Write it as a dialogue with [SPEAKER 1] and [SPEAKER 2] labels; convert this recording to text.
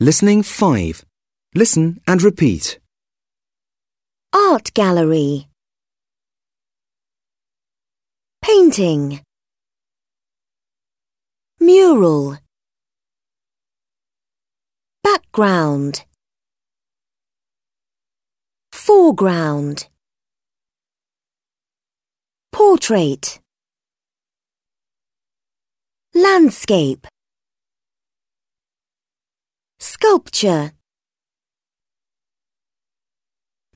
[SPEAKER 1] Listening 5. Listen and repeat.
[SPEAKER 2] Art gallery. Painting. Mural. Background. Foreground. Portrait. Landscape. Sculpture.